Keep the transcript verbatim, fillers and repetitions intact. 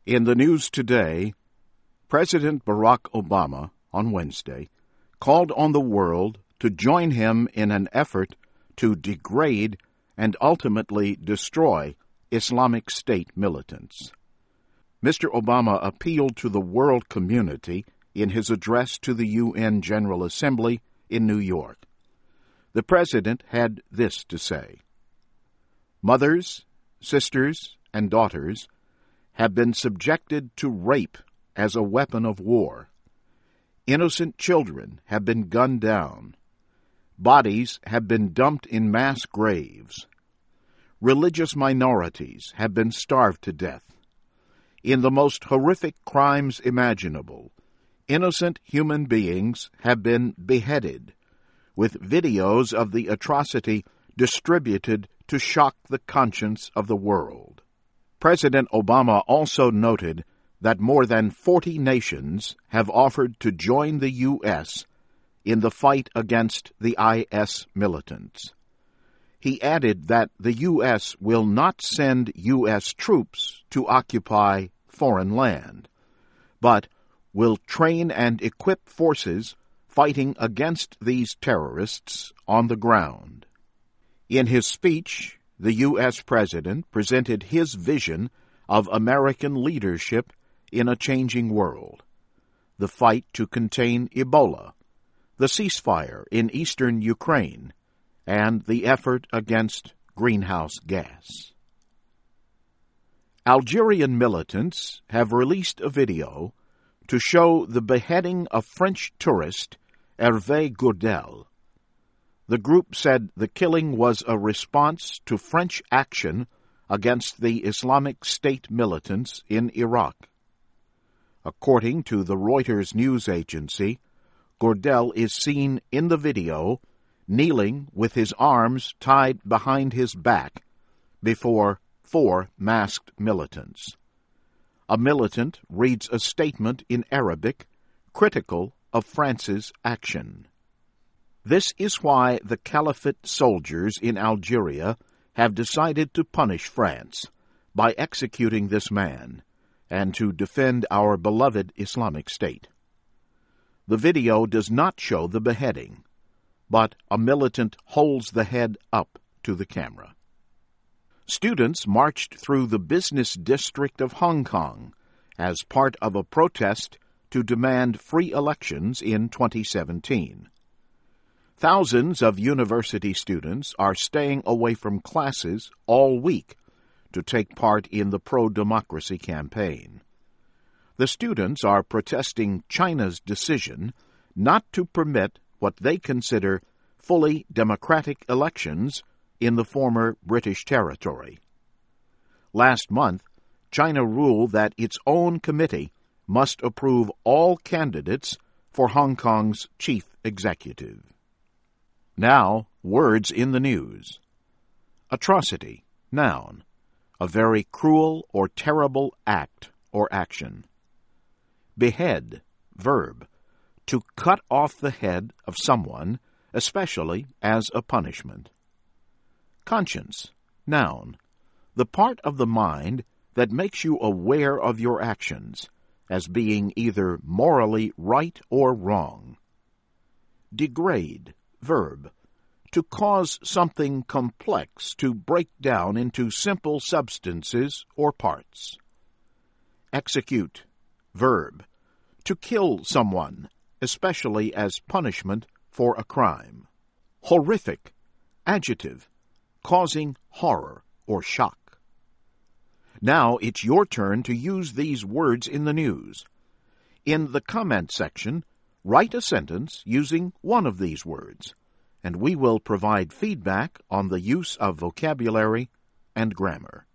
In the news today, President Barack Obama, on Wednesday, called on the world to join him in an effort to degrade and ultimately destroy Islamic State militants. Mister Obama appealed to the world community in his address to the U N General Assembly in New York. The President had this to say: "Mothers, sisters, and daughters have been subjected to rape as a weapon of war. Innocent children have been gunned down. Bodies have been dumped in mass graves. Religious minorities have been starved to death. In the most horrific crimes imaginable, innocent human beings have been beheaded, with videos of the atrocity distributed to shock the conscience of the world." President Obama also noted that more than forty nations have offered to join the U S in the fight against the I S militants. He added that the U S will not send U S troops to occupy foreign land, but will train and equip forces fighting against these terrorists on the ground. In his speech, the U S President presented his vision of American leadership in a changing world: the fight to contain Ebola, the ceasefire in eastern Ukraine, and the effort against greenhouse gas. Algerian militants have released a video to show the beheading of French tourist Hervé Gourdel. The group said the killing was a response to French action against the Islamic State militants in Iraq. According to the Reuters news agency, Gourdel is seen in the video kneeling with his arms tied behind his back before four masked militants. A militant reads a statement in Arabic critical of France's action. This is why the Caliphate soldiers in Algeria have decided to punish France by executing this man and to defend our beloved Islamic State. The video does not show the beheading, but a militant holds the head up to the camera. Students marched through the business district of Hong Kong as part of a protest to demand free elections in twenty seventeen. Thousands of university students are staying away from classes all week to take part in the pro-democracy campaign. The students are protesting China's decision not to permit what they consider fully democratic elections in the former British territory. Last month, China ruled that its own committee must approve all candidates for Hong Kong's chief executive. Now, words in the news. Atrocity, noun, a very cruel or terrible act or action. Behead, verb, to cut off the head of someone, especially as a punishment. Conscience, noun, the part of the mind that makes you aware of your actions as being either morally right or wrong. Degrade, verb, to cause something complex to break down into simple substances or parts. Execute, verb, to kill someone, especially as punishment for a crime. Horrific, adjective, causing horror or shock. Now it's your turn to use these words in the news. In the comment section, write a sentence using one of these words, and we will provide feedback on the use of vocabulary and grammar.